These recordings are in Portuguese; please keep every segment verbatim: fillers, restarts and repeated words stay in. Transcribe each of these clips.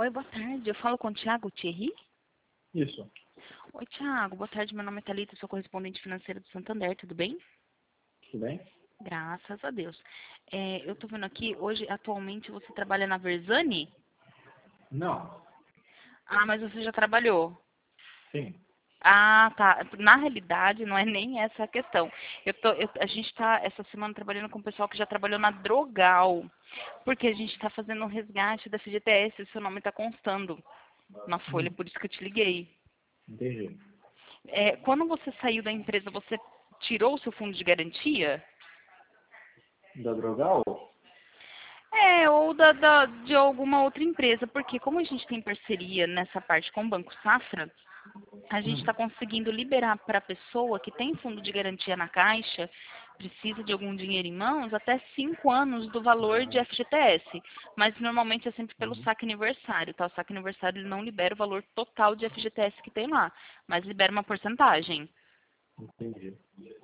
Oi, boa tarde. Eu falo com o Thiago Thierry? Isso. Oi, Thiago. Boa tarde. Meu nome é Thalita, sou correspondente financeira do Santander. Tudo bem? Tudo bem? Graças a Deus. É, eu tô vendo aqui, hoje, atualmente, você trabalha na Versani? Não. Ah, mas você já trabalhou. Sim. Ah, tá. Na realidade, não é nem essa a questão. Eu tô, eu- a gente está, essa semana, trabalhando com o pessoal que já trabalhou na Drogal. Porque a gente está fazendo um resgate da F G T S e seu nome está constando na folha, Hum, por isso que eu te liguei. entendi. É, quando você saiu da empresa, você tirou o seu fundo de garantia? Da Drogal? É, ou da, da- de alguma outra empresa, porque como a gente tem parceria nessa parte com o Banco Safra, a gente Hum, está conseguindo liberar para a pessoa que tem fundo de garantia na Caixa, precisa de algum dinheiro em mãos, até cinco anos do valor de ah, F G T S. Mas normalmente é sempre pelo uhum, saque aniversário, tá? O saque aniversário ele não libera o valor total de F G T S que tem lá, mas libera uma porcentagem. entendi.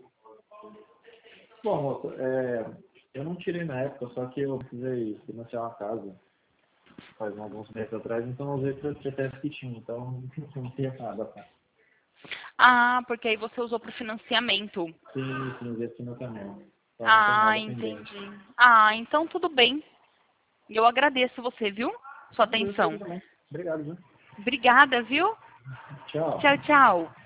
Bom, moça, é, eu não tirei na época, só que eu precisei financiar uma casa faz alguns meses atrás, então eu usei para o F G T S que tinha, então não tinha nada, tá? Ah, porque aí você usou para o financiamento. Sim, sim, usei financiamento. Então não tem Ah, nada pendente. entendi. Ah, então tudo bem. Eu agradeço você, viu? Sua Não, eu sei atenção. também. Obrigado, viu? Obrigada, viu? Tchau. Tchau, tchau.